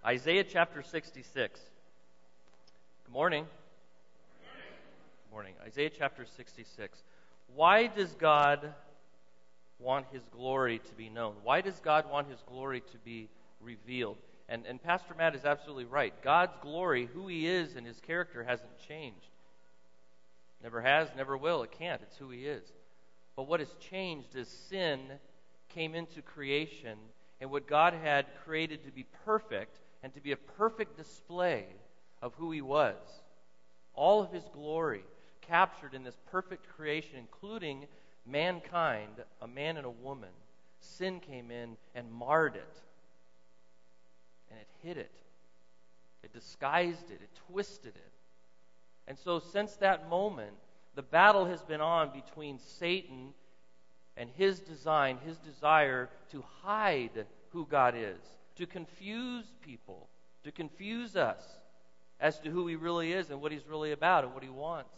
Isaiah chapter 66. Good morning. Good morning. Isaiah chapter 66. Why does God want His glory to be known? Why does God want His glory to be revealed? And Pastor Matt is absolutely right. God's glory, who He is and His character, hasn't changed. Never has, never will. It can't. It's who He is. But what has changed is sin came into creation, and what God had created to be perfect and to be a perfect display of who He was. All of His glory captured in this perfect creation, including mankind, a man and a woman. Sin came in and marred it. And it hid it. It disguised it. It twisted it. And so since that moment, the battle has been on between Satan and his design, his desire to hide who God is, to confuse people, to confuse us as to who He really is and what He's really about and what He wants.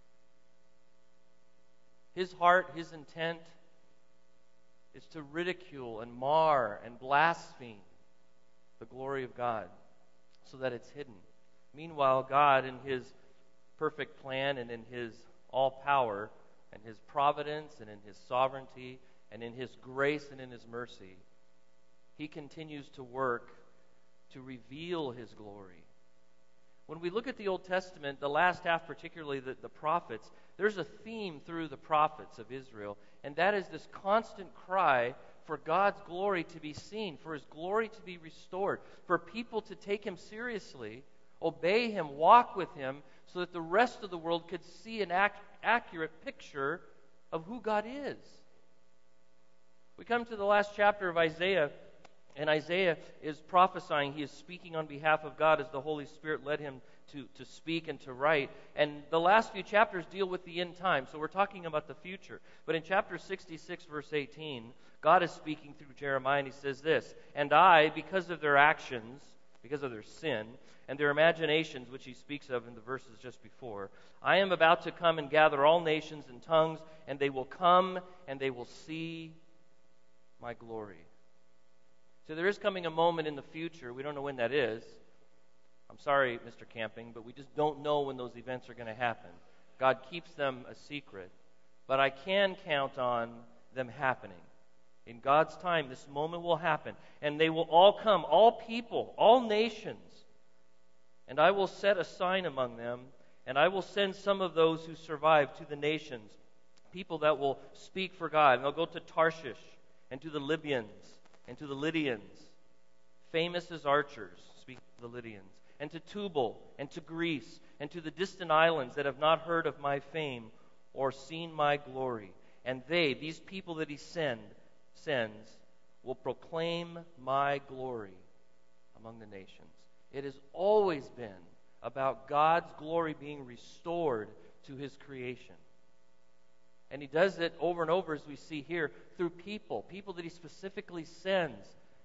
His heart, His intent is to ridicule and mar and blaspheme the glory of God so that it's hidden. Meanwhile, God, in His perfect plan and in His all-power and His providence and in His sovereignty and in His grace and in His mercy, He continues to work to reveal His glory. When we look at the Old Testament, the last half, particularly the prophets, there's a theme through the prophets of Israel, and that is this constant cry for God's glory to be seen, for His glory to be restored, for people to take Him seriously, obey Him, walk with Him, so that the rest of the world could see an accurate picture of who God is. We come to the last chapter of Isaiah, and Isaiah is prophesying. He is speaking on behalf of God as the Holy Spirit led him to speak and to write. And the last few chapters deal with the end time, so we're talking about the future. But in chapter 66, verse 18, God is speaking through Jeremiah, and He says this, "And I, because of their actions, because of their sin, and their imaginations," which He speaks of in the verses just before, "I am about to come and gather all nations and tongues, and they will come and they will see my glory." So there is coming a moment in the future, we don't know when that is. I'm sorry, Mr. Camping, but we just don't know when those events are going to happen. God keeps them a secret, but I can count on them happening. In God's time, this moment will happen, and they will all come, all people, all nations, and I will set a sign among them, and I will send some of those who survive to the nations, people that will speak for God. And they'll go to Tarshish, and to the Libyans, and to the Lydians, famous as archers, speaking of the Lydians, and to Tubal, and to Greece, and to the distant islands that have not heard of my fame or seen my glory. And they, these people that He sends, will proclaim my glory among the nations. It has always been about God's glory being restored to His creation. And He does it over and over, as we see here, through people that He specifically sends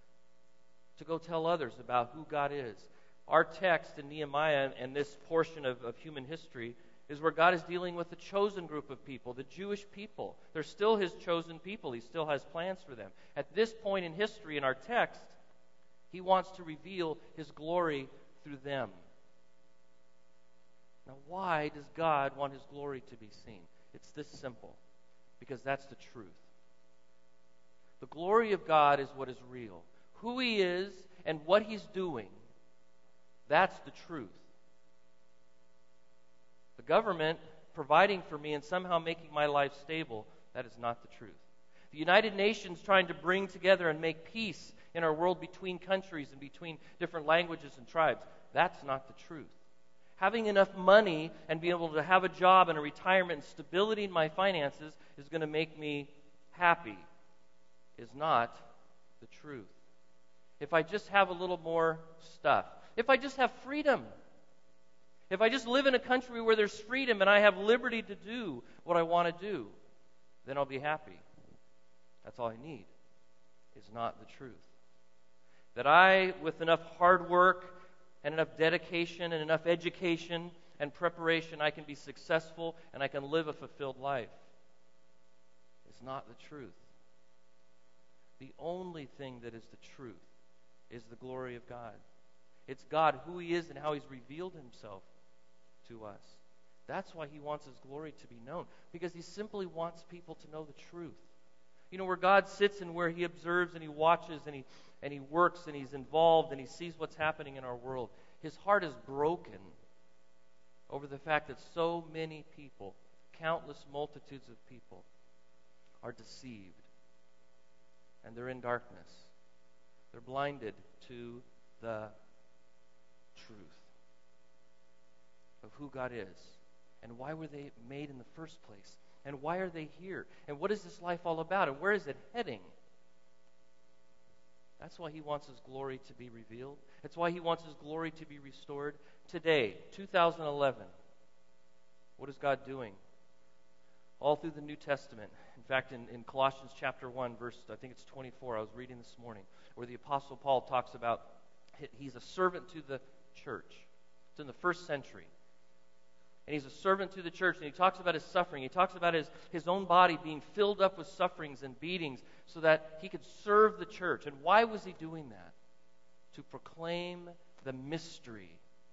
to go tell others about who God is. Our text in Nehemiah and this portion of human history is where God is dealing with the chosen group of people, the Jewish people. They're still His chosen people. He still has plans for them. At this point in history, in our text, He wants to reveal His glory through them. Now, why does God want His glory to be seen? It's this simple, because that's the truth. The glory of God is what is real. Who He is and what He's doing, that's the truth. The government providing for me and somehow making my life stable, that is not the truth. The United Nations trying to bring together and make peace in our world between countries and between different languages and tribes, that's not the truth. Having enough money and being able to have a job and a retirement and stability in my finances is going to make me happy, is not the truth. If I just have a little more stuff, if I just have freedom, if I just live in a country where there's freedom and I have liberty to do what I want to do, then I'll be happy. That's all I need, is not the truth. That I, with enough hard work and enough dedication and enough education and preparation, I can be successful and I can live a fulfilled life, is not the truth. The only thing that is the truth is the glory of God. It's God, who He is and how He's revealed Himself to us. That's why He wants His glory to be known, because He simply wants people to know the truth. You know, where God sits and where He observes and He watches and He works and He's involved and He sees what's happening in our world, His heart is broken over the fact that so many people, countless multitudes of people, are deceived. And they're in darkness. They're blinded to the truth of who God is and why were they made in the first place and why are they here and what is this life all about and where is it heading. That's why He wants His glory to be revealed. That's why He wants His glory to be restored. Today, 2011, what is God doing? All through the New Testament. In fact, in Colossians chapter 1, verse, I think it's 24, I was reading this morning, where the Apostle Paul talks about he's a servant to the church. It's in the first century. And he's a servant to the church, and he talks about his suffering. He talks about his own body being filled up with sufferings and beatings so that he could serve the church. And why was he doing that? To proclaim the mystery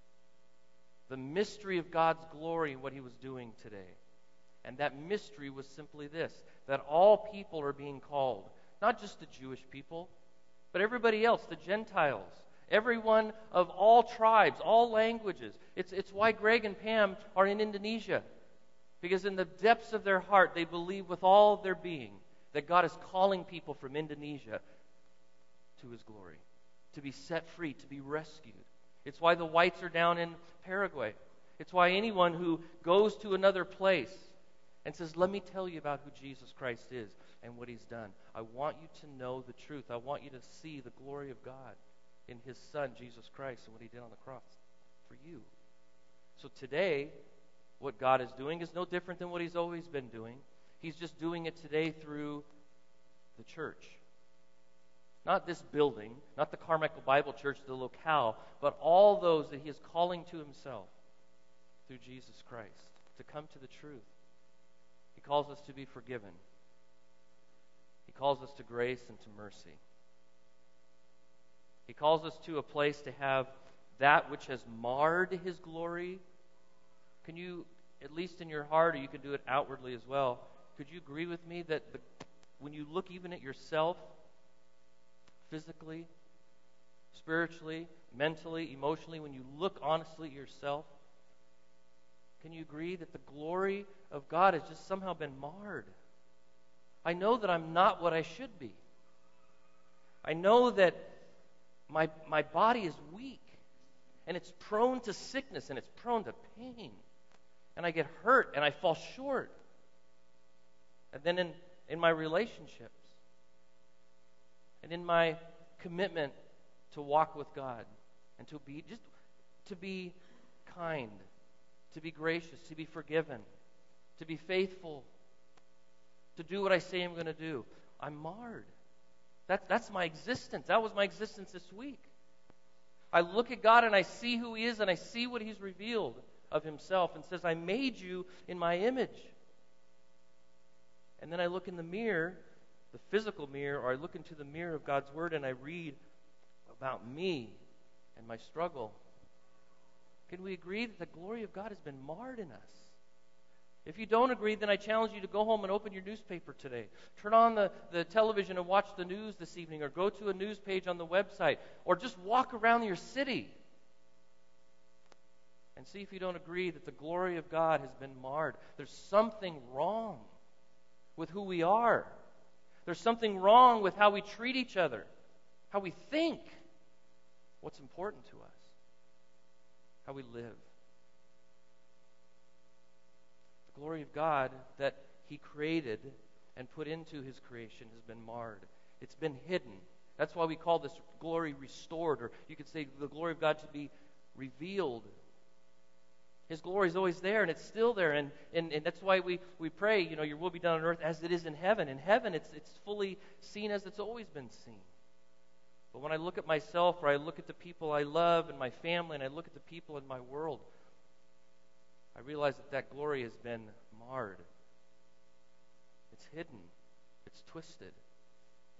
of God's glory and what He was doing today. And that mystery was simply this, that all people are being called, not just the Jewish people, but everybody else, the Gentiles, everyone of all tribes, all languages. It's why Greg and Pam are in Indonesia, because in the depths of their heart, they believe with all their being that God is calling people from Indonesia to His glory, to be set free, to be rescued. It's why the whites are down in Paraguay. It's why anyone who goes to another place and says, let me tell you about who Jesus Christ is and what He's done. I want you to know the truth. I want you to see the glory of God in His Son, Jesus Christ, and what He did on the cross for you. So today, what God is doing is no different than what He's always been doing. He's just doing it today through the church. Not this building, not the Carmichael Bible Church, the locale, but all those that He is calling to Himself through Jesus Christ to come to the truth. He calls us to be forgiven. He calls us to grace and to mercy. He calls us to a place to have that which has marred His glory. Can you, at least in your heart, or you can do it outwardly as well, could you agree with me that when you look even at yourself, physically, spiritually, mentally, emotionally, when you look honestly at yourself, can you agree that the glory of God has just somehow been marred? I know that I'm not what I should be. I know that my body is weak, and it's prone to sickness, and it's prone to pain. And I get hurt, and I fall short. And then in my relationships, and in my commitment to walk with God, and to be kind, to be gracious, to be forgiven, to be faithful, to do what I say I'm going to do, I'm marred. That's my existence. That was my existence this week. I look at God and I see who He is and I see what He's revealed of Himself and says, I made you in my image. And then I look in the mirror, the physical mirror, or I look into the mirror of God's Word and I read about me and my struggle. Can we agree that the glory of God has been marred in us? If you don't agree, then I challenge you to go home and open your newspaper today. Turn on the television and watch the news this evening, or go to a news page on the website, or just walk around your city and see if you don't agree that the glory of God has been marred. There's something wrong with who we are. There's something wrong with how we treat each other, how we think, what's important to us, how we live. The glory of God that He created and put into His creation has been marred. It's been hidden. That's why we call this glory restored, or you could say the glory of God to be revealed. His glory is always there, and it's still there, and that's why we pray, your will be done on earth as it is in heaven. In heaven, it's fully seen as it's always been seen. But when I look at myself, or I look at the people I love and my family, and I look at the people in my world, I realize that glory has been marred. It's hidden. It's twisted.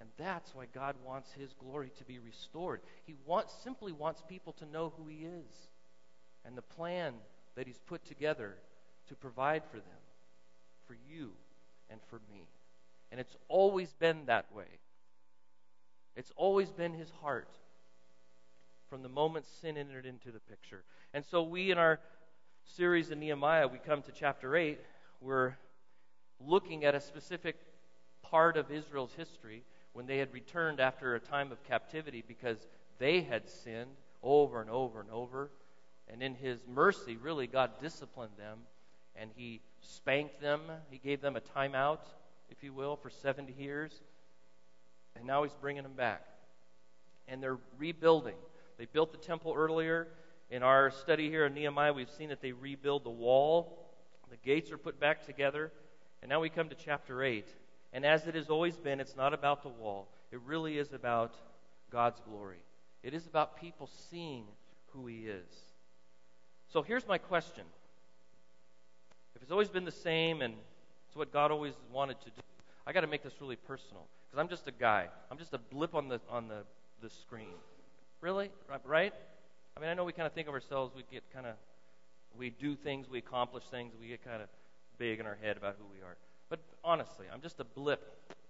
And that's why God wants his glory to be restored. He simply wants people to know who he is and the plan that he's put together to provide for them, for you and for me. And it's always been that way. It's always been his heart from the moment sin entered into the picture. And so we, in our series in Nehemiah, we come to chapter 8. We're looking at a specific part of Israel's history when they had returned after a time of captivity because they had sinned over and over and over. And in his mercy, really, God disciplined them, and he spanked them. He gave them a timeout, if you will, for 70 years. And now he's bringing them back. And they're rebuilding. They built the temple earlier. In our study here in Nehemiah, we've seen that they rebuild the wall. The gates are put back together. And now we come to chapter 8. And as it has always been, it's not about the wall. It really is about God's glory. It is about people seeing who he is. So here's my question. If it's always been the same and it's what God always wanted to do, I got to make this really personal because I'm just a guy. I'm just a blip on the screen. Really? Right? I mean, I know we kind of think of ourselves, we do things, we accomplish things, we get kind of big in our head about who we are. But honestly, I'm just a blip,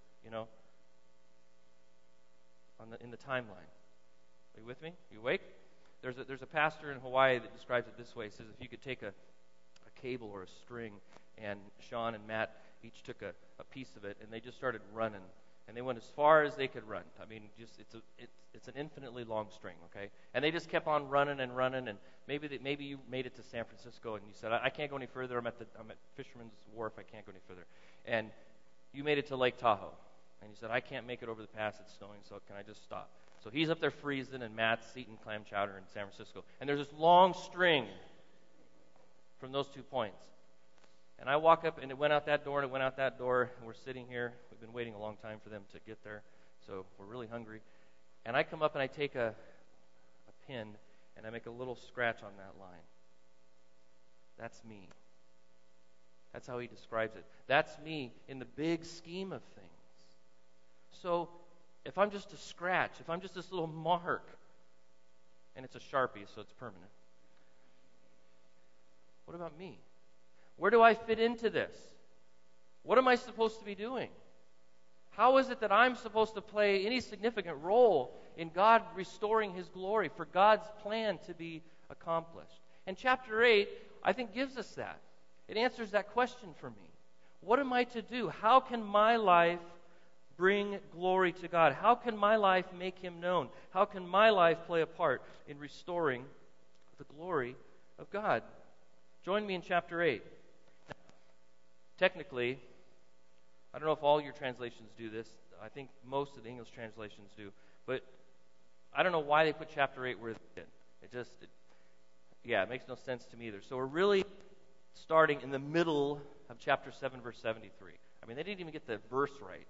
in the timeline. Are you with me? Are you awake? There's a pastor in Hawaii that describes it this way. He says if you could take a cable or a string, and Sean and Matt each took a piece of it, and they just started running, and they went as far as they could run. I mean, it's an infinitely long string, okay? And they just kept on running and running, and maybe you made it to San Francisco, and you said, I can't go any further. I'm at Fisherman's Wharf. I can't go any further. And you made it to Lake Tahoe, and you said, I can't make it over the pass. It's snowing, so can I just stop? So he's up there freezing, and Matt's eating clam chowder in San Francisco. And there's this long string from those 2 points. And I walk up, and it went out that door, and it went out that door, and we're sitting here. We've been waiting a long time for them to get there, so we're really hungry. And I come up, and I take a pin, and I make a little scratch on that line. That's me. That's how he describes it. That's me in the big scheme of things. So if I'm just a scratch, if I'm just this little mark, and it's a Sharpie, so it's permanent, what about me? Where do I fit into this? What am I supposed to be doing? How is it that I'm supposed to play any significant role in God restoring his glory, for God's plan to be accomplished? And chapter 8, I think, gives us that. It answers that question for me. What am I to do? How can my life bring glory to God? How can my life make him known? How can my life play a part in restoring the glory of God? Join me in chapter 8. Technically, I don't know if all your translations do this. I think most of the English translations do. But I don't know why they put chapter 8 where they did. It makes no sense to me either. So we're really starting in the middle of chapter 7, verse 73. I mean, they didn't even get the verse right.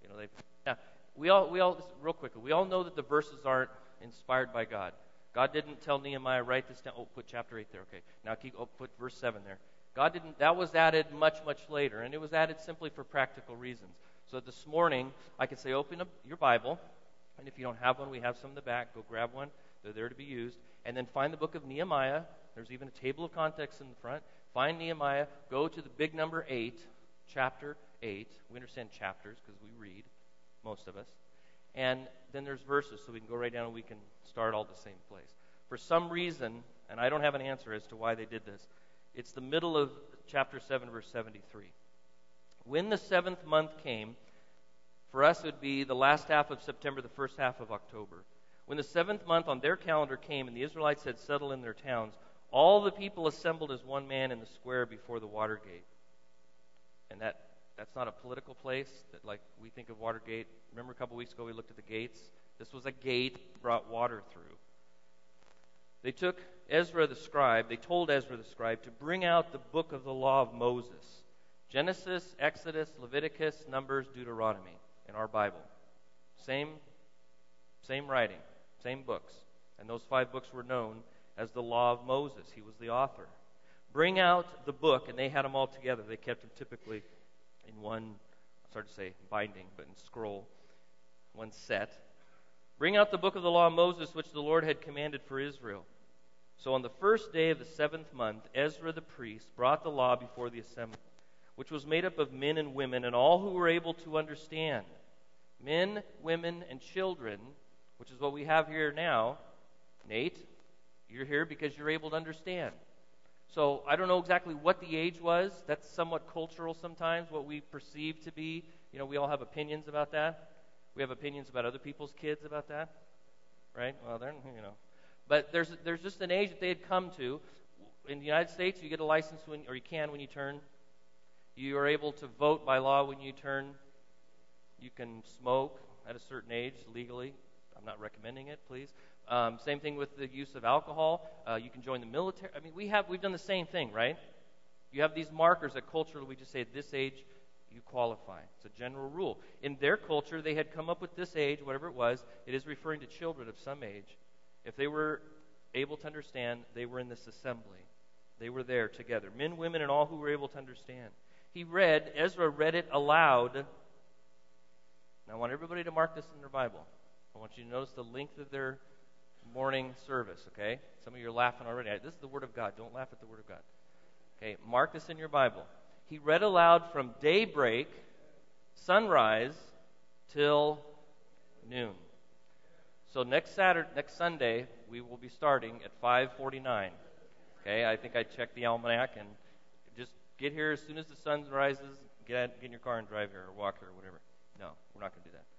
We all real quickly, we all know that the verses aren't inspired by God. God didn't tell Nehemiah, write this down. Oh, put chapter 8 there. Okay. Now put verse 7 there. God didn't. That was added much, much later, and it was added simply for practical reasons. So this morning, I could say, open up your Bible, and if you don't have one, we have some in the back. Go grab one. They're there to be used. And then find the book of Nehemiah. There's even a table of context in the front. Find Nehemiah. Go to the big number 8, chapter 8. We understand chapters because we read, most of us. And then there's verses, so we can go right down and we can start all the same place. For some reason, and I don't have an answer as to why they did this, it's the middle of chapter 7, verse 73. When the 7th month came, for us it would be the last half of September, the first half of October. When the 7th month on their calendar came and the Israelites had settled in their towns, all the people assembled as one man in the square before the Watergate. And that's not a political place that like we think of Watergate. Remember a couple weeks ago we looked at the gates? This was a gate that brought water through. They told Ezra the scribe to bring out the book of the law of Moses. Genesis, Exodus, Leviticus, Numbers, Deuteronomy in our Bible. Same writing, same books. And those 5 books were known as the law of Moses. He was the author. Bring out the book, and they had them all together. They kept them typically in one, it's hard to say binding, but in scroll. one set. Bring out the book of the law of Moses, which the Lord had commanded for Israel. So on the first day of the 7th month, Ezra the priest brought the law before the assembly, which was made up of men and women, and all who were able to understand. Men, women, and children, which is what we have here now. Nate, you're here because you're able to understand. So I don't know exactly what the age was. That's somewhat cultural sometimes, what we perceive to be. You know, we all have opinions about that. We have opinions about other people's kids about that, right? Well, they're, you know. But there's just an age that they had come to. In the United States, you get a license or you can when you turn. You are able to vote by law when you turn. You can smoke at a certain age legally. I'm not recommending it, please. Same thing with the use of alcohol. You can join the military. I mean, we've done the same thing, right? You have these markers that culturally we just say at this age you qualify. It's a general rule. In their culture, they had come up with this age, whatever it was. It is referring to children of some age. If they were able to understand, they were in this assembly. They were there together. Men, women, and all who were able to understand. Ezra read it aloud. Now I want everybody to mark this in their Bible. I want you to notice the length of their morning service, okay? Some of you are laughing already. This is the Word of God. Don't laugh at the Word of God. Okay, mark this in your Bible. He read aloud from daybreak, sunrise, till noon. So next Sunday, we will be starting at 5:49. Okay, I think I checked the almanac, and just get here as soon as the sun rises, get in your car and drive here or walk here or whatever. No, we're not going to do that.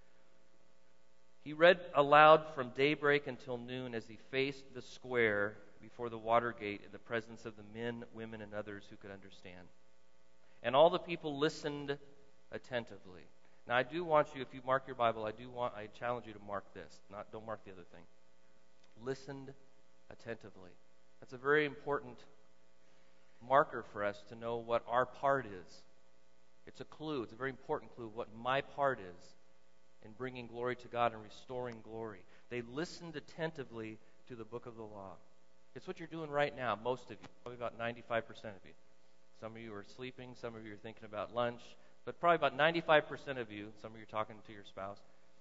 He read aloud from daybreak until noon as he faced the square before the water gate in the presence of the men, women, and others who could understand. And all the people listened attentively. Now, I do want you, if you mark your Bible, I challenge you to mark this. Don't mark the other thing. Listened attentively. That's a very important marker for us to know what our part is. It's a clue. It's a very important clue of what my part is in bringing glory to God and restoring glory. They listened attentively to the book of the law. It's what you're doing right now, most of you, probably about 95% of you. Some of you are sleeping, some of you are thinking about lunch, but probably about 95% of you, some of you are talking to your spouse,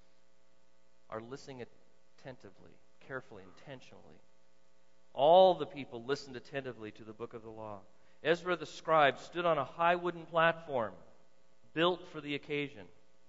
are listening attentively, carefully, intentionally. All the people listened attentively to the book of the law. Ezra the scribe stood on a high wooden platform built for the occasion.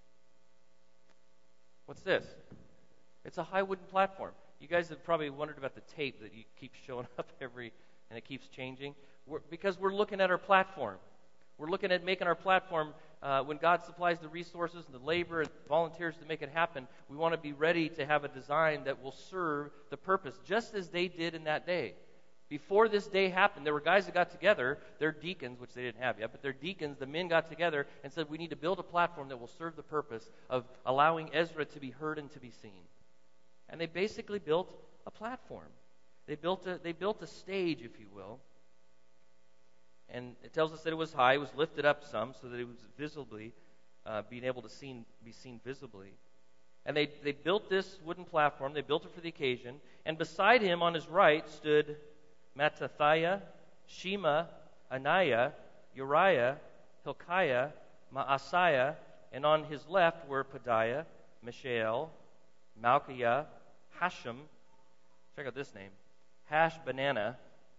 What's this? It's a high wooden platform. You guys have probably wondered about the tape that you keep showing up and it keeps changing. Because we're looking at our platform. We're looking at making our platform, when God supplies the resources and the labor and volunteers to make it happen, we want to be ready to have a design that will serve the purpose, just as they did in that day. Before this day happened, there were guys that got together, they're deacons, which they didn't have yet, but they're deacons, the men got together and said, we need to build a platform that will serve the purpose of allowing Ezra to be heard and to be seen. And they basically built a platform. They built a stage, if you will. And it tells us that it was high, it was lifted up some so that it was visibly, being able to be seen visibly. And they built this wooden platform, they built it for the occasion, and beside him on his right stood Mattathiah, Shema, Ananiah, Uriah, Hilkiah, Maaseiah, and on his left were Pedaiah, Mishael, Malchiah, Hashem, check out this name, Hashbanana.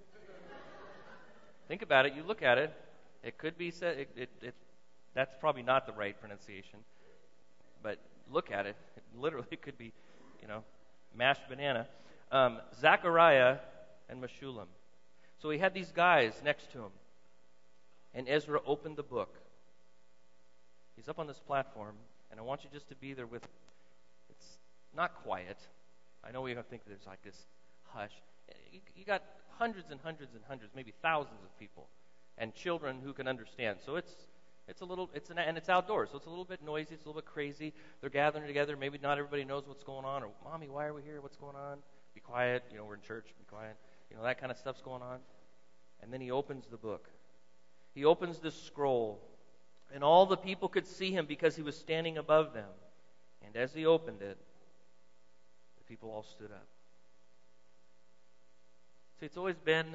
Think about it. You look at it. It could be said. That's probably not the right pronunciation. But look at it. It literally could be, mashed banana. Zechariah and Meshullam. So he had these guys next to him. And Ezra opened the book. He's up on this platform, and I want you just to be there with him. It's not quiet. I know we think there's like this hush. You got hundreds and hundreds and hundreds, maybe thousands of people, and children who can understand. So it's outdoors, so it's a little bit noisy, it's a little bit crazy. They're gathering together. Maybe not everybody knows what's going on, or Mommy, why are we here? What's going on? Be quiet. We're in church. Be quiet. That kind of stuff's going on. And then he opens the book. He opens this scroll, and all the people could see him because he was standing above them. And as he opened it, the people all stood up. See, it's always been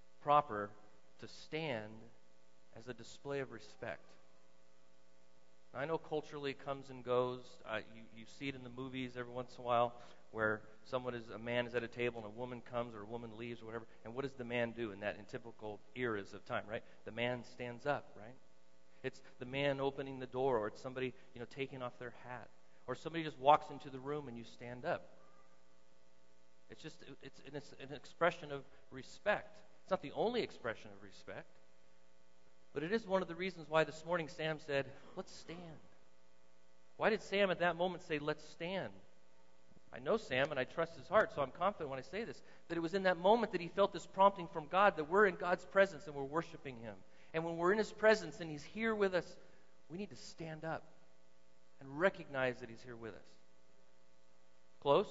proper to stand as a display of respect. I know culturally it comes and goes. You see it in the movies every once in a while where a man is at a table and a woman comes or a woman leaves or whatever. And what does the man do in typical eras of time, right? The man stands up, right? It's the man opening the door, or it's somebody, taking off their hat. Or somebody just walks into the room and you stand up. It's an expression of respect. It's not the only expression of respect. But it is one of the reasons why this morning Sam said, let's stand. Why did Sam at that moment say, let's stand? I know Sam and I trust his heart, so I'm confident when I say this, that it was in that moment that he felt this prompting from God that we're in God's presence and we're worshiping Him. And when we're in His presence and He's here with us, we need to stand up and recognize that He's here with us. Close?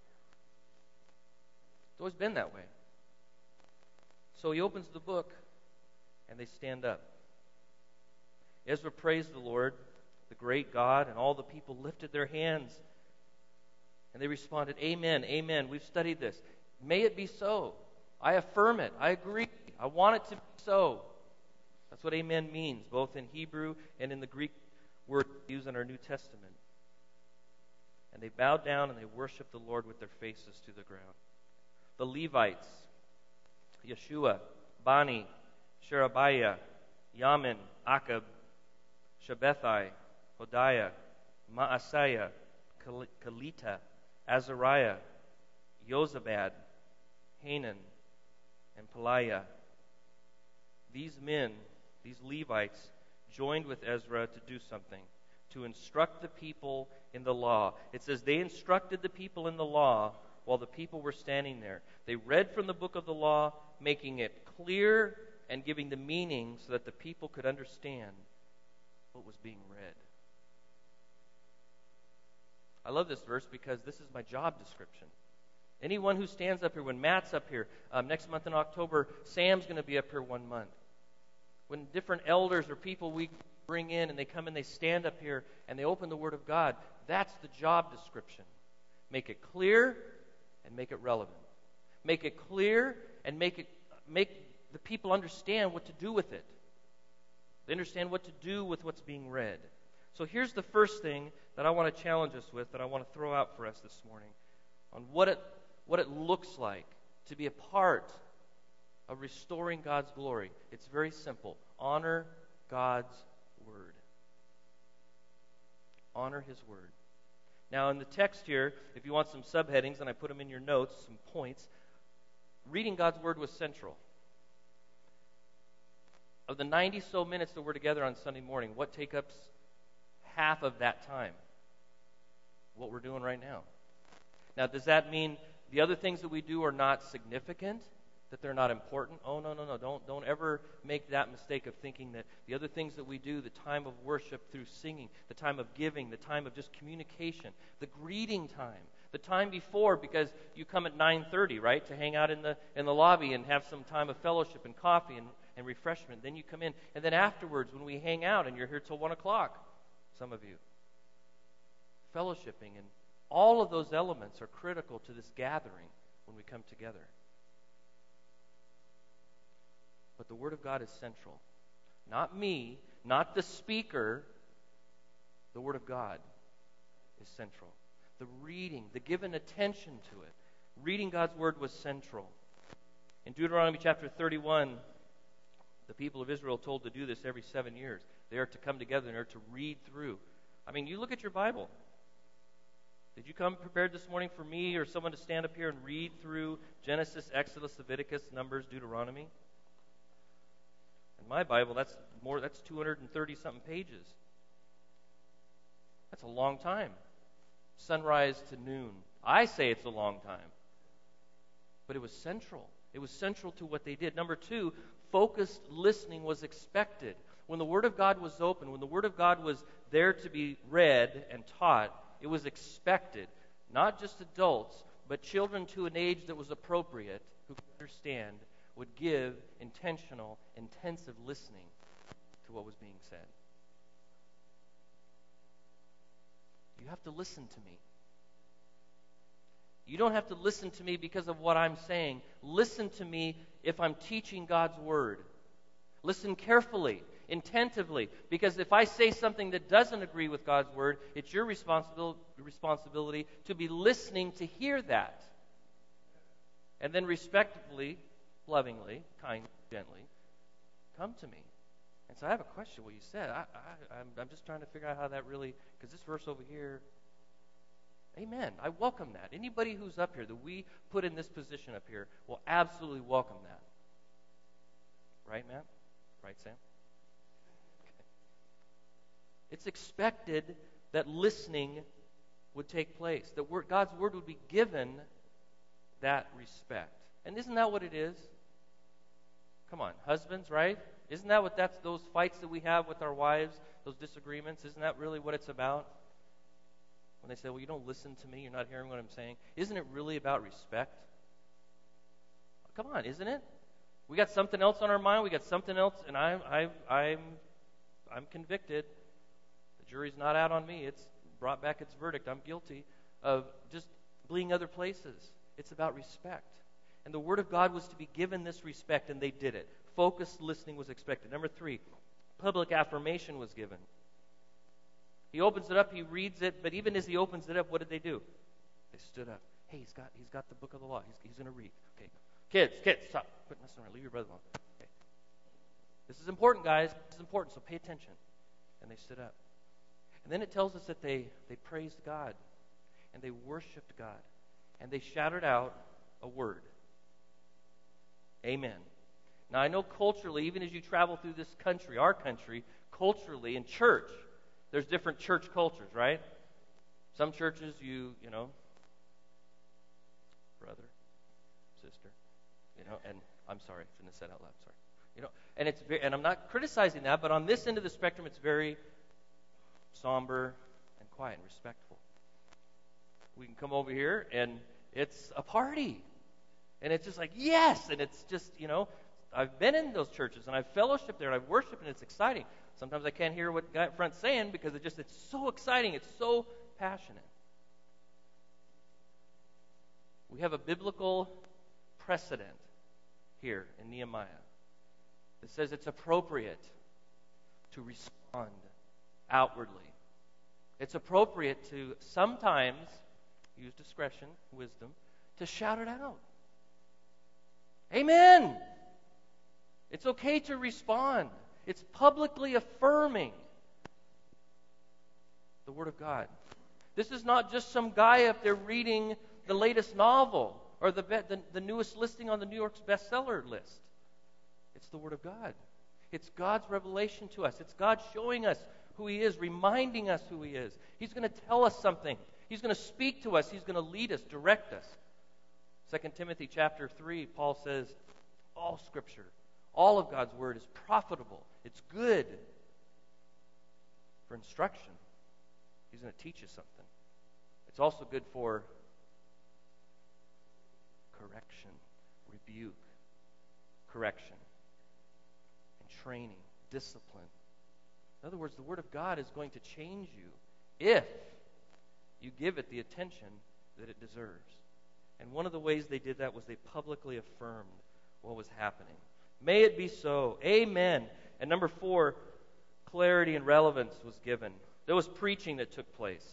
It's always been that way. So he opens the book and they stand up. Ezra praised the Lord, the great God, and all the people lifted their hands. And they responded, Amen, amen. We've studied this. May it be so. I affirm it. I agree. I want it to be so. That's what amen means, both in Hebrew and in the Greek word used in our New Testament. And they bowed down and they worshiped the Lord with their faces to the ground. The Levites, Yeshua, Bani, Sherebiah, Yamin, Akab, Shabbethai, Hodiah, Maaseiah, Kelita, Azariah, Yozabad, Hanan, and Peliah. These men, these Levites, joined with Ezra to do something, to instruct the people in the law. It says they instructed the people in the law while the people were standing there. They read from the book of the law, making it clear and giving the meaning so that the people could understand what was being read. I love this verse because this is my job description. Anyone who stands up here, when Matt's up here, next month in October, Sam's going to be up here 1 month. When different elders or people we bring in and they come and they stand up here and they open the Word of God, that's the job description. Make it clear and make it relevant. Make it clear and make the people understand what to do with it. They understand what to do with what's being read. So here's the first thing that I want to challenge us with, that I want to throw out for us this morning, on what it looks like to be a part of restoring God's glory. It's very simple. Honor God's Word. Honor His Word. Now in the text here, if you want some subheadings, and I put them in your notes, some points, reading God's Word was central. Of the 90 so minutes that we're together on Sunday morning, what takes up half of that time? What we're doing right now. Now, does that mean the other things that we do are not significant? That they're not important? Oh, no. Don't ever make that mistake of thinking that the other things that we do, the time of worship through singing, the time of giving, the time of just communication, the greeting time, the time before, because you come at 9:30, right, to hang out in the lobby and have some time of fellowship and coffee and refreshment. Then you come in, and then afterwards when we hang out and you're here till 1 o'clock, some of you, fellowshipping, and all of those elements are critical to this gathering when we come together. But the Word of God is central. Not me, not the speaker. The Word of God is central. The reading, the given attention to it. Reading God's Word was central. In Deuteronomy chapter 31, the people of Israel are told to do this every 7 years. They are to come together and they are to read through. I mean, you look at your Bible. Did you come prepared this morning for me or someone to stand up here and read through Genesis, Exodus, Leviticus, Numbers, Deuteronomy? In my Bible, that's 230-something pages. That's a long time. Sunrise to noon. I say it's a long time. But it was central. It was central to what they did. Number 2, focused listening was expected. When the Word of God was open, when the Word of God was there to be read and taught, it was expected. Not just adults, but children to an age that was appropriate, who could understand, would give intentional, intensive listening to what was being said. You have to listen to me. You don't have to listen to me because of what I'm saying. Listen to me if I'm teaching God's Word. Listen carefully. intentively. Because if I say something that doesn't agree with God's word, it's your responsibility to be listening to hear that. And then respectfully, lovingly, kindly, gently, come to me. And so I have a question. What you said, I'm just trying to figure out how that really, because this verse over here, amen. I welcome that. Anybody who's up here that we put in this position up here will absolutely welcome that. Right, Matt? Right, Sam? Okay. It's expected that listening would take place, that God's word would be given that respect. And isn't that what it is? Come on, husbands, right? Isn't that what that's those fights that we have with our wives, those disagreements? Isn't that really what it's about? When they say, well, you don't listen to me, you're not hearing what I'm saying. Isn't it really about respect? Come on, isn't it? We got something else on our mind. We got something else, and I'm convicted. The jury's not out on me. It's brought back its verdict. I'm guilty of just bleeding other places. It's about respect. And the Word of God was to be given this respect, and they did it. Focused listening was expected. Number 3, public affirmation was given. He opens it up, he reads it, but even as he opens it up, what did they do? They stood up. Hey, he's got the book of the law. He's going to read. Okay, kids, stop. Quit messing around. Leave your brother alone. Okay. This is important, guys. This is important, so pay attention. And they stood up. And then it tells us that they praised God, and they worshiped God, and they shouted out a word. Amen. Now, I know culturally, even as you travel through this country, our country, culturally, in church, there's different church cultures, right? Some churches, you know, brother, sister, you know, and I'm sorry, I shouldn't have said out loud, sorry. You know, and I'm not criticizing that, but on this end of the spectrum, it's very somber and quiet and respectful. We can come over here, and it's a party. And it's just like, yes! And it's just, you know, I've been in those churches, and I've fellowshiped there, and I've worshiped, and it's exciting. Sometimes I can't hear what the guy up front's saying because it's so exciting. It's so passionate. We have a biblical precedent here in Nehemiah that says it's appropriate to respond outwardly. It's appropriate to sometimes use discretion, wisdom, to shout it out. Amen. It's okay to respond. It's publicly affirming the Word of God. This is not just some guy up there reading the latest novel or the newest listing on the New York's bestseller list. It's the Word of God. It's God's revelation to us. It's God showing us who He is, reminding us who He is. He's going to tell us something. He's going to speak to us. He's going to lead us, direct us. 2 Timothy chapter 3, Paul says, all Scripture, all of God's Word is profitable. It's good for instruction. He's going to teach you something. It's also good for correction, rebuke, correction, and training, discipline. In other words, the Word of God is going to change you if you give it the attention that it deserves. And one of the ways they did that was they publicly affirmed what was happening. May it be so. Amen. And number 4, clarity and relevance was given. There was preaching that took place.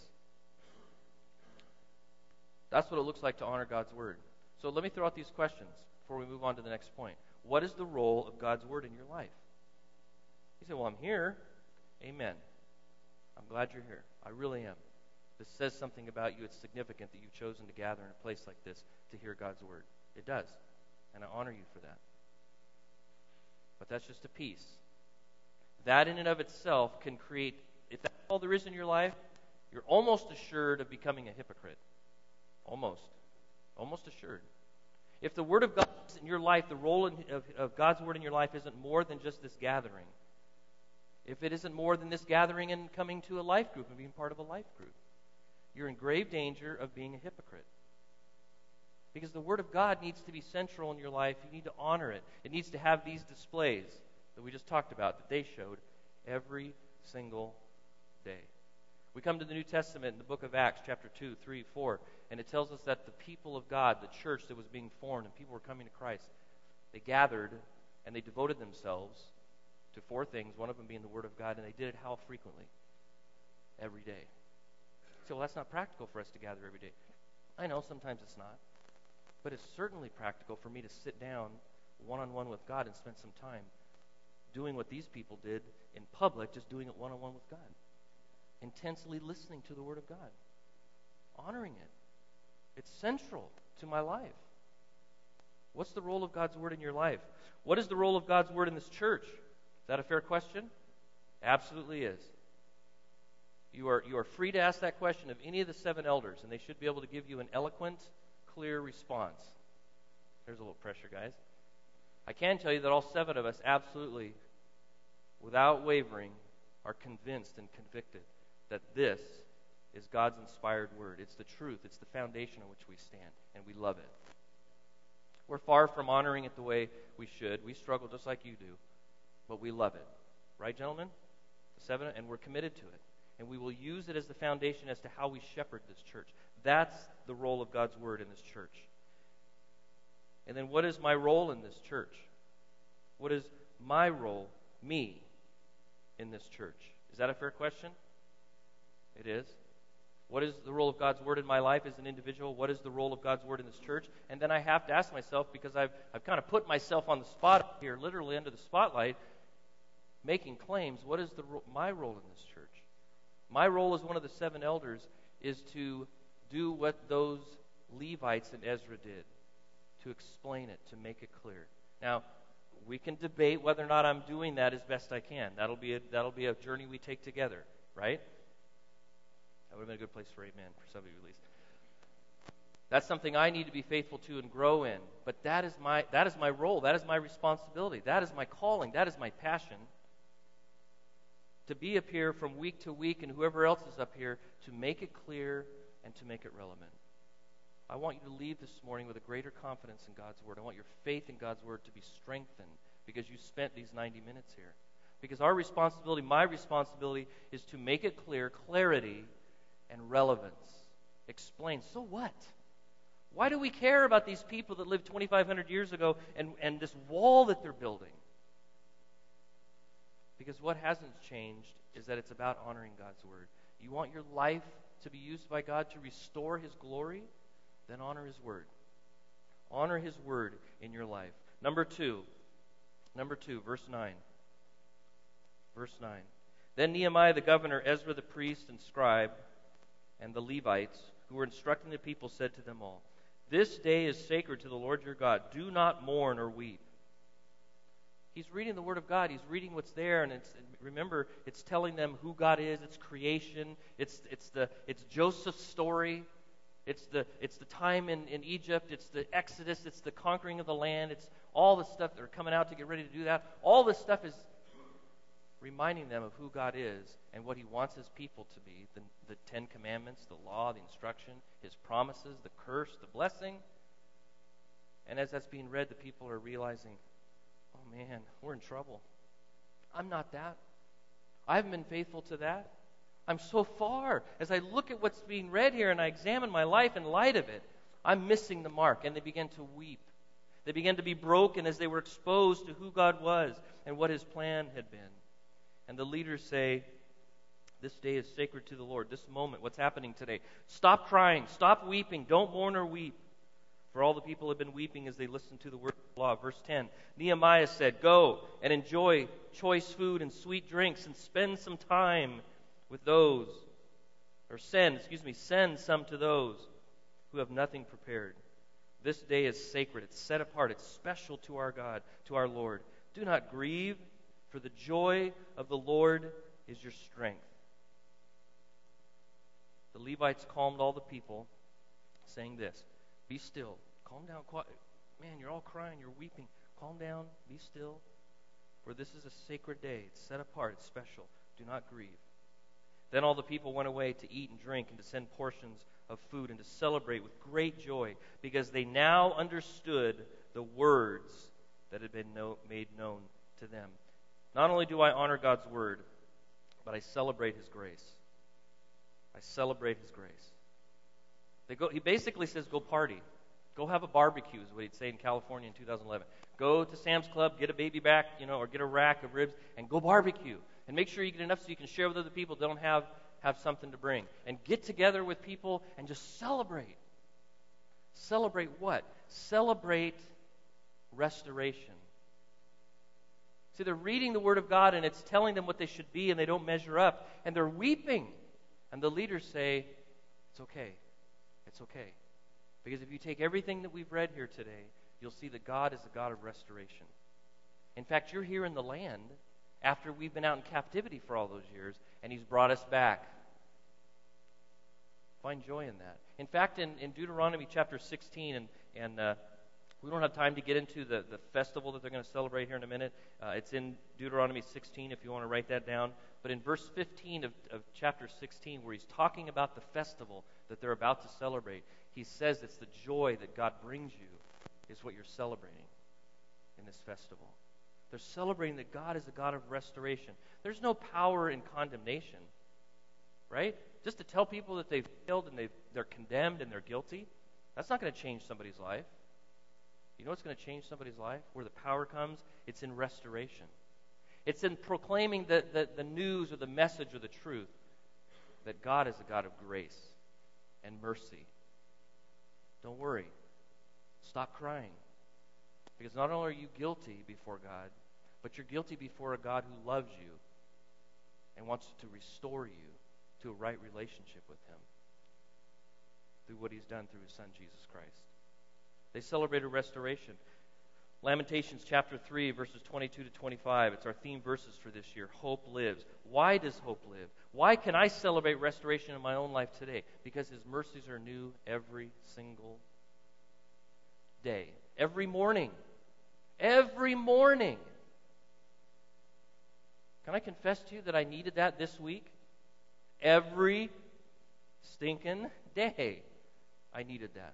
That's what it looks like to honor God's Word. So let me throw out these questions before we move on to the next point. What is the role of God's Word in your life? You say, well, I'm here. Amen. I'm glad you're here. I really am. This says something about you. It's significant that you've chosen to gather in a place like this to hear God's Word. It does. And I honor you for that. But that's just a piece. That in and of itself can create, if that's all there is in your life, you're almost assured of becoming a hypocrite. Almost. Almost assured. If the Word of God is in your life, the role of God's Word in your life isn't more than just this gathering. If it isn't more than this gathering and coming to a life group and being part of a life group, you're in grave danger of being a hypocrite. Because the Word of God needs to be central in your life. You need to honor it. It needs to have these displays that we just talked about, that they showed every single day. We come to the New Testament in the book of Acts, chapter 2, 3, 4, and it tells us that the people of God, the church that was being formed and people were coming to Christ, they gathered and they devoted themselves to 4 things, one of them being the Word of God, and they did it how frequently? Every day. So, well, that's not practical for us to gather every day. I know sometimes it's not, but it's certainly practical for me to sit down one-on-one with God and spend some time doing what these people did in public, just doing it one-on-one with God. Intensely listening to the Word of God. Honoring it. It's central to my life. What's the role of God's Word in your life? What is the role of God's Word in this church? Is that a fair question? Absolutely is. You are free to ask that question of any of the 7 elders, and they should be able to give you an eloquent, clear response. There's a little pressure, guys. I can tell you that all 7 of us absolutely, without wavering, are convinced and convicted that this is God's inspired Word. It's the truth. It's the foundation on which we stand, and we love it. We're far from honoring it the way we should. We struggle just like you do, but we love it. Right, gentlemen? The 7, and we're committed to it. And we will use it as the foundation as to how we shepherd this church. That's the role of God's Word in this church. And then what is my role in this church? What is my role, me, in this church? Is that a fair question? It is. What is the role of God's Word in my life as an individual? What is the role of God's Word in this church? And then I have to ask myself, because I've kind of put myself on the spot here, literally under the spotlight, making claims, what is my role in this church? My role as one of the 7 elders is to do what those Levites and Ezra did, to explain it, to make it clear. Now, we can debate whether or not I'm doing that as best I can. That'll be a journey we take together, right? That would have been a good place for amen, for some of you at least. That's something I need to be faithful to and grow in. But that is my role. That is my responsibility. That is my calling. That is my passion. To be up here from week to week, and whoever else is up here, to make it clear and to make it relevant. I want you to leave this morning with a greater confidence in God's Word. I want your faith in God's Word to be strengthened because you spent these 90 minutes here. Because our responsibility, my responsibility, is to make it clear, clarity and relevance. Explain. So what? Why do we care about these people that lived 2,500 years ago and this wall that they're building? Because what hasn't changed is that it's about honoring God's Word. You want your life to be used by God to restore His glory? Then honor His Word. Honor His Word in your life. Number two, verse 9. Verse 9. Then Nehemiah the governor, Ezra the priest and scribe, and the Levites, who were instructing the people, said to them all, "This day is sacred to the Lord your God. Do not mourn or weep." He's reading the Word of God. He's reading what's there, and remember, it's telling them who God is. It's creation. It's Joseph's story. It's the time in Egypt. It's the Exodus. It's the conquering of the land. It's all the stuff that are coming out to get ready to do that. All this stuff is reminding them of who God is and what He wants His people to be. The 10 Commandments, the law, the instruction, His promises, the curse, the blessing. And as that's being read, the people are realizing, oh man, we're in trouble. I'm not that. I haven't been faithful to that. I'm so far. As I look at what's being read here and I examine my life in light of it, I'm missing the mark. And they begin to weep. They began to be broken as they were exposed to who God was and what His plan had been. And the leaders say, this day is sacred to the Lord. This moment, what's happening today. Stop crying. Stop weeping. Don't mourn or weep. For all the people have been weeping as they listened to the word of the law. Verse 10, Nehemiah said, "Go and enjoy choice food and sweet drinks and spend some time with those, or send some to those who have nothing prepared. This day is sacred. It's set apart. It's special to our God, to our Lord. Do not grieve, for the joy of the Lord is your strength." The Levites calmed all the people, saying this, "Be still." Calm down. Quiet. Man, you're all crying. You're weeping. Calm down. Be still. For this is a sacred day. It's set apart. It's special. Do not grieve. Then all the people went away to eat and drink and to send portions of food and to celebrate with great joy because they now understood the words that had been made known to them. Not only do I honor God's word, but I celebrate His grace. I celebrate His grace. He basically says, go party. Go have a barbecue, is what he'd say in California in 2011. Go to Sam's Club, get a baby back, or get a rack of ribs, and go barbecue. And make sure you get enough so you can share with other people that don't have something to bring. And get together with people and just celebrate. Celebrate what? Celebrate restoration. See, they're reading the Word of God, and it's telling them what they should be, and they don't measure up. And they're weeping. And the leaders say, it's okay. It's okay. Because if you take everything that we've read here today, you'll see that God is a God of restoration. In fact, you're here in the land after we've been out in captivity for all those years, and He's brought us back. Find joy in that. In fact, in Deuteronomy chapter 16, and we don't have time to get into the festival that they're going to celebrate here in a minute. It's in Deuteronomy 16 if you want to write that down. But in verse 15 of chapter 16, where he's talking about the festival that they're about to celebrate, he says it's the joy that God brings you is what you're celebrating in this festival. They're celebrating that God is a God of restoration. There's no power in condemnation, right? Just to tell people that they've failed and they're condemned and they're guilty, that's not going to change somebody's life. You know what's going to change somebody's life? Where the power comes, it's in restoration. It's in proclaiming the news or the message or the truth that God is a God of grace and mercy. Don't worry. Stop crying. Because not only are you guilty before God, but you're guilty before a God who loves you and wants to restore you to a right relationship with Him through what He's done through His Son, Jesus Christ. They celebrated restoration. Lamentations chapter 3, verses 22 to 25. It's our theme verses for this year. Hope lives. Why does hope live? Why can I celebrate restoration in my own life today? Because His mercies are new every single day. Every morning. Every morning. Can I confess to you that I needed that this week? Every stinking day. I needed that.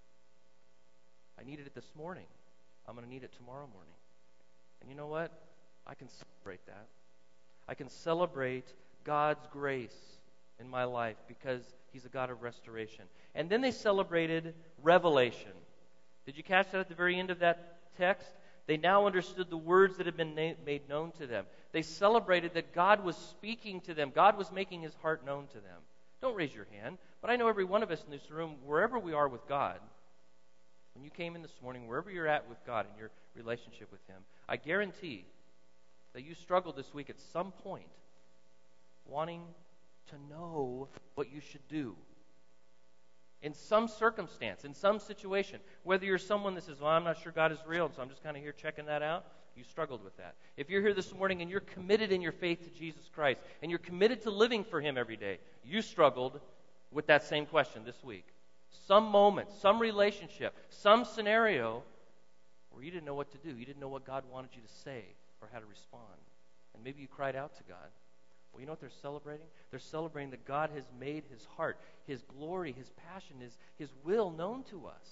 I needed it this morning. I'm going to need it tomorrow morning. And you know what? I can celebrate that. I can celebrate God's grace in my life because He's a God of restoration. And then they celebrated revelation. Did you catch that at the very end of that text? They now understood the words that had been made known to them. They celebrated that God was speaking to them. God was making His heart known to them. Don't raise your hand, but I know every one of us in this room, wherever we are with God, when you came in this morning, wherever you're at with God in your relationship with Him, I guarantee that you struggled this week at some point wanting to know what you should do. In some circumstance, in some situation, whether you're someone that says, well, I'm not sure God is real, so I'm just kind of here checking that out, you struggled with that. If you're here this morning and you're committed in your faith to Jesus Christ, and you're committed to living for Him every day, you struggled with that same question this week. Some moment, some relationship, some scenario where you didn't know what to do. You didn't know what God wanted you to say or how to respond. And maybe you cried out to God. Well, you know what they're celebrating? They're celebrating that God has made His heart, His glory, His passion, His will known to us.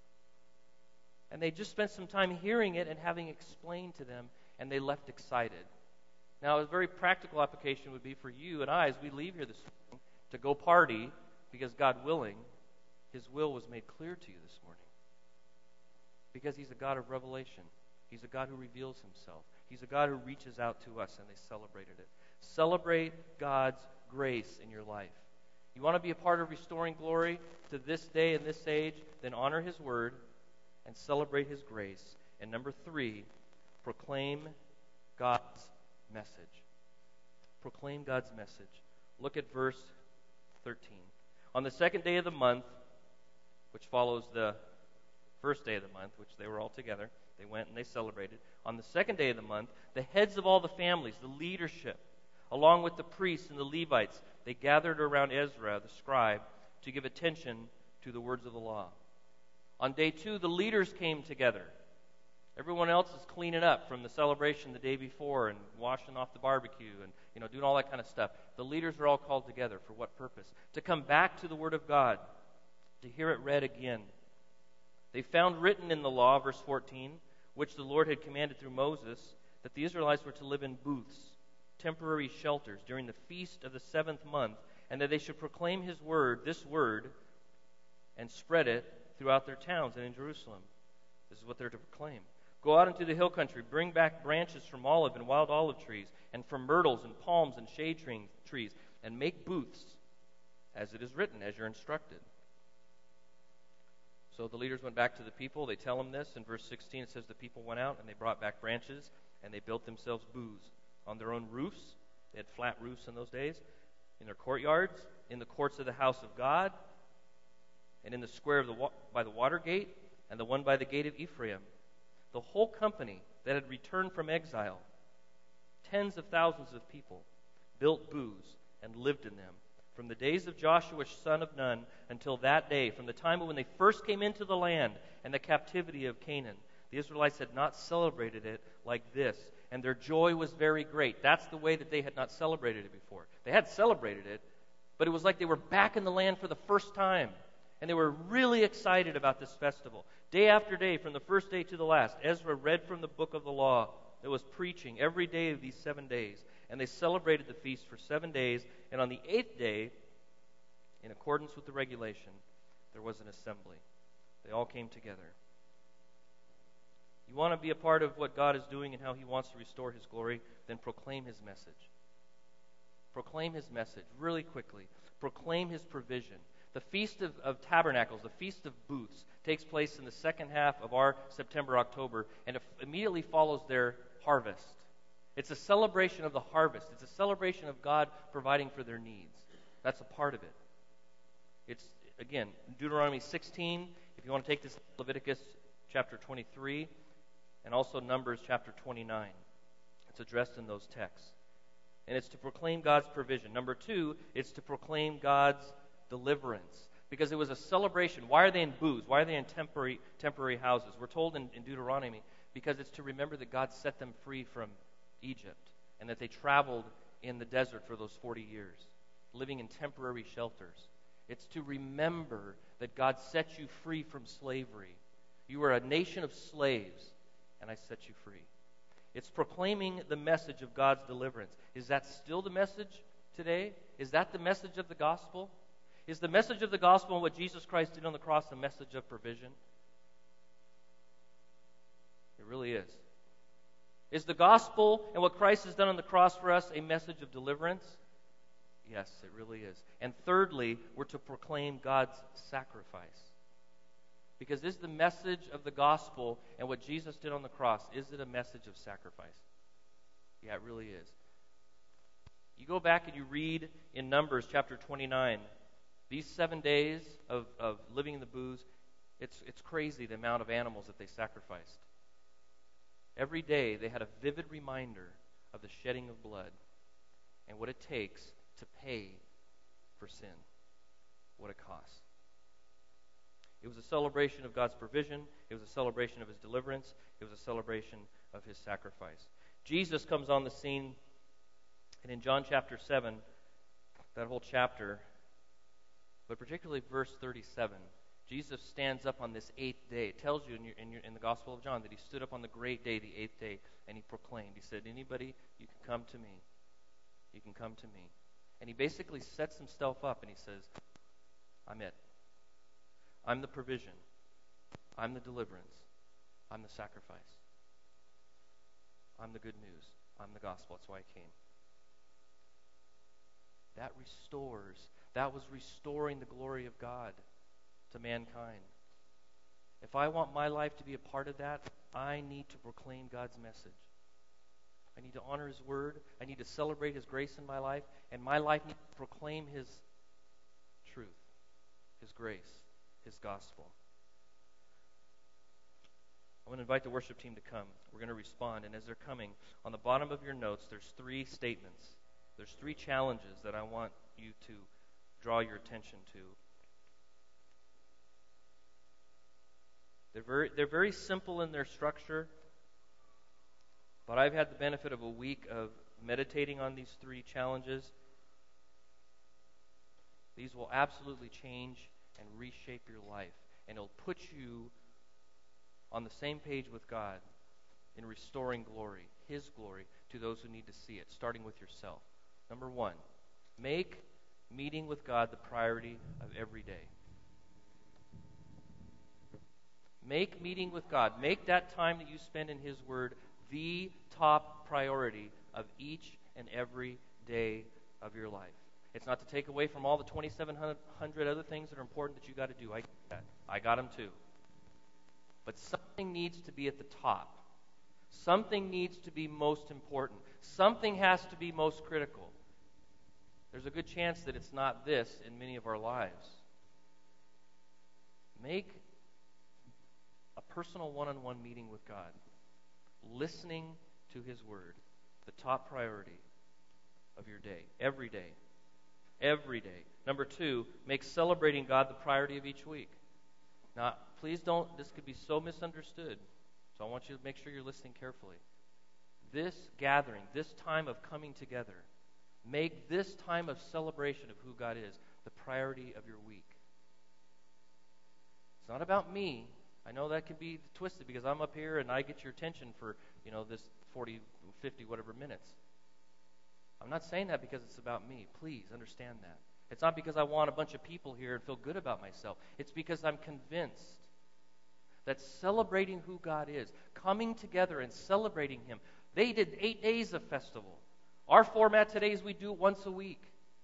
And they just spent some time hearing it and having it explained to them, and they left excited. Now, a very practical application would be for you and I, as we leave here this morning, to go party, because God willing, His will was made clear to you this morning. Because He's a God of revelation. He's a God who reveals Himself. He's a God who reaches out to us, and they celebrated it. Celebrate God's grace in your life. You want to be a part of restoring glory to this day and this age, then honor His word and celebrate His grace. And number 3, proclaim God's message. Proclaim God's message. Look at verse 13. On the second day of the month, which follows the first day of the month, which they were all together, they went and they celebrated. On the second day of the month, the heads of all the families, the leadership, along with the priests and the Levites, they gathered around Ezra, the scribe, to give attention to the words of the law. On day 2, the leaders came together. Everyone else is cleaning up from the celebration the day before and washing off the barbecue and doing all that kind of stuff. The leaders are all called together. For what purpose? To come back to the Word of God, to hear it read again. They found written in the law, verse 14, which the Lord had commanded through Moses, that the Israelites were to live in booths, temporary shelters, during the feast of the 7th month, and that they should proclaim His word, this word, and spread it throughout their towns and in Jerusalem. This is what they're to proclaim. Go out into the hill country, bring back branches from olive and wild olive trees, and from myrtles and palms and shade trees, and make booths, as it is written, as you're instructed. So the leaders went back to the people. They tell them this. In verse 16 it says the people went out and they brought back branches and they built themselves booths on their own roofs. They had flat roofs in those days. In their courtyards, in the courts of the house of God, and in the square of by the water gate, and the one by the gate of Ephraim. The whole company that had returned from exile, tens of thousands of people, built booths and lived in them. From the days of Joshua son of Nun until that day, from the time when they first came into the land and the captivity of Canaan, the Israelites had not celebrated it like this, and their joy was very great. That's the way that they had not celebrated it before. They had celebrated it, but it was like they were back in the land for the first time, and they were really excited about this festival. Day after day, from the first day to the last, Ezra read from the book of the law. It was preaching every day of these 7 days. And they celebrated the feast for 7 days. And on the 8th day, in accordance with the regulation, there was an assembly. They all came together. You want to be a part of what God is doing and how He wants to restore His glory? Then proclaim His message. Proclaim His message really quickly. Proclaim His provision. The Feast of Tabernacles, the Feast of Booths, takes place in the second half of our September-October, and it immediately follows their harvest. It's a celebration of the harvest. It's a celebration of God providing for their needs. That's a part of it. It's, again, Deuteronomy 16, if you want to take this, Leviticus chapter 23, and also Numbers chapter 29. It's addressed in those texts. And it's to proclaim God's provision. Number 2, it's to proclaim God's deliverance. Because it was a celebration. Why are they in booths? Why are they in temporary houses? We're told in Deuteronomy, because it's to remember that God set them free from Egypt, and that they traveled in the desert for those 40 years, living in temporary shelters. It's to remember that God set you free from slavery. You were a nation of slaves, and I set you free. It's proclaiming the message of God's deliverance. Is that still the message today? Is that the message of the gospel? Is the message of the gospel and what Jesus Christ did on the cross a message of provision? It really is. Is the gospel and what Christ has done on the cross for us a message of deliverance? Yes, it really is. And thirdly, we're to proclaim God's sacrifice. Because is the message of the gospel and what Jesus did on the cross, is it a message of sacrifice? Yeah, it really is. You go back and you read in Numbers chapter 29, these 7 days of living in the booths, it's crazy the amount of animals that they sacrificed. Every day they had a vivid reminder of the shedding of blood and what it takes to pay for sin, what it costs. It was a celebration of God's provision. It was a celebration of His deliverance. It was a celebration of His sacrifice. Jesus comes on the scene, and in John chapter 7, that whole chapter, but particularly verse 37, Jesus stands up on this 8th day. It tells you in the Gospel of John that He stood up on the great day, the 8th day, and He proclaimed. He said, anybody, you can come to me. You can come to me. And He basically sets Himself up and He says, I'm it. I'm the provision. I'm the deliverance. I'm the sacrifice. I'm the good news. I'm the gospel. That's why I came. That restores. That was restoring the glory of God to mankind. If I want my life to be a part of that, I need to proclaim God's message. I need to honor His word. I need to celebrate His grace in my life. And my life needs to proclaim His truth, His grace, His gospel. I want to invite the worship team to come. We're going to respond. And as they're coming, on the bottom of your notes, there's 3 statements. There's 3 challenges that I want you to draw your attention to. They're very simple in their structure, but I've had the benefit of a week of meditating on these 3 challenges. These will absolutely change and reshape your life, and it'll put you on the same page with God in restoring glory, His glory, to those who need to see it, starting with yourself. Number 1, make meeting with God the priority of every day. Make meeting with God, make that time that you spend in His Word the top priority of each and every day of your life. It's not to take away from all the 2,700 other things that are important that you got to do. I get that. I got them too. But something needs to be at the top. Something needs to be most important. Something has to be most critical. There's a good chance that it's not this in many of our lives. Make a personal one-on-one meeting with God, listening to His Word, the top priority of your day, every day. Every day. Number 2, make celebrating God the priority of each week. Now, please don't, this could be so misunderstood, so I want you to make sure you're listening carefully. This gathering, this time of coming together, make this time of celebration of who God is the priority of your week. It's not about me. I know that can be twisted because I'm up here and I get your attention for, this 40, 50, whatever minutes. I'm not saying that because it's about me. Please understand that. It's not because I want a bunch of people here and feel good about myself. It's because I'm convinced that celebrating who God is, coming together and celebrating Him. They did 8 days of festival. Our format today is we do it once a week.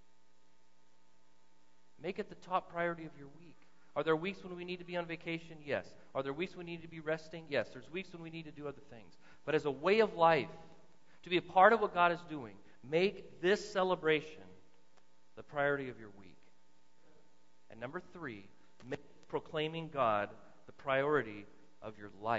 Make it the top priority of your week. Are there weeks when we need to be on vacation? Yes. Are there weeks when we need to be resting? Yes. There's weeks when we need to do other things. But as a way of life, to be a part of what God is doing, make this celebration the priority of your week. And number 3, make proclaiming God the priority of your life.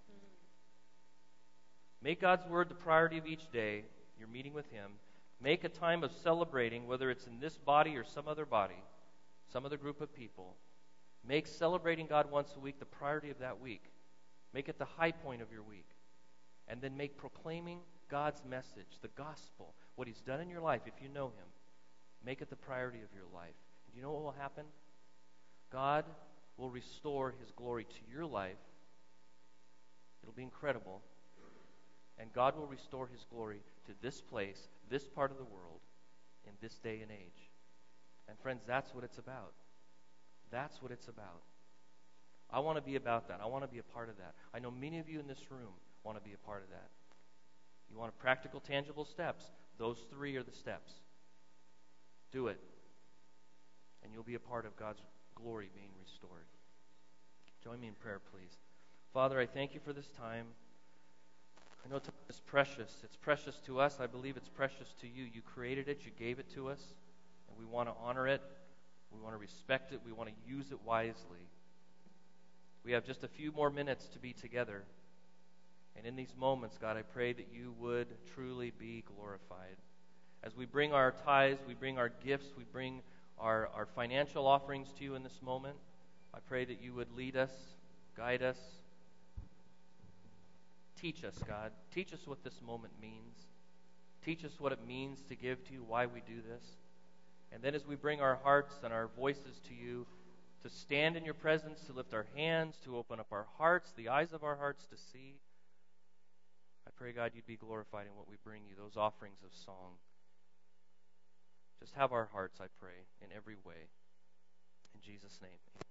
Make God's Word the priority of each day. You're meeting with Him. Make a time of celebrating, whether it's in this body or some other body, some other group of people. Make celebrating God once a week the priority of that week. Make it the high point of your week. And then make proclaiming God's message, the gospel, what He's done in your life, if you know Him, make it the priority of your life. Do you know what will happen? God will restore His glory to your life. It'll be incredible. And God will restore His glory to this place, this part of the world, in this day and age. And friends, that's what it's about. That's what it's about. I want to be about that. I want to be a part of that. I know many of you in this room want to be a part of that. You want practical, tangible steps. Those 3 are the steps. Do it. And you'll be a part of God's glory being restored. Join me in prayer, please. Father, I thank You for this time. I know time is precious. It's precious to us. I believe it's precious to You. You created it. You gave it to us. And we want to honor it. We want to respect it. We want to use it wisely. We have just a few more minutes to be together. And in these moments, God, I pray that You would truly be glorified. As we bring our tithes, we bring our gifts, we bring our financial offerings to You in this moment, I pray that You would lead us, guide us. Teach us, God. Teach us what this moment means. Teach us what it means to give to You, why we do this. And then as we bring our hearts and our voices to You, to stand in Your presence, to lift our hands, to open up our hearts, the eyes of our hearts to see, I pray, God, You'd be glorified in what we bring You, those offerings of song. Just have our hearts, I pray, in every way. In Jesus' name, amen.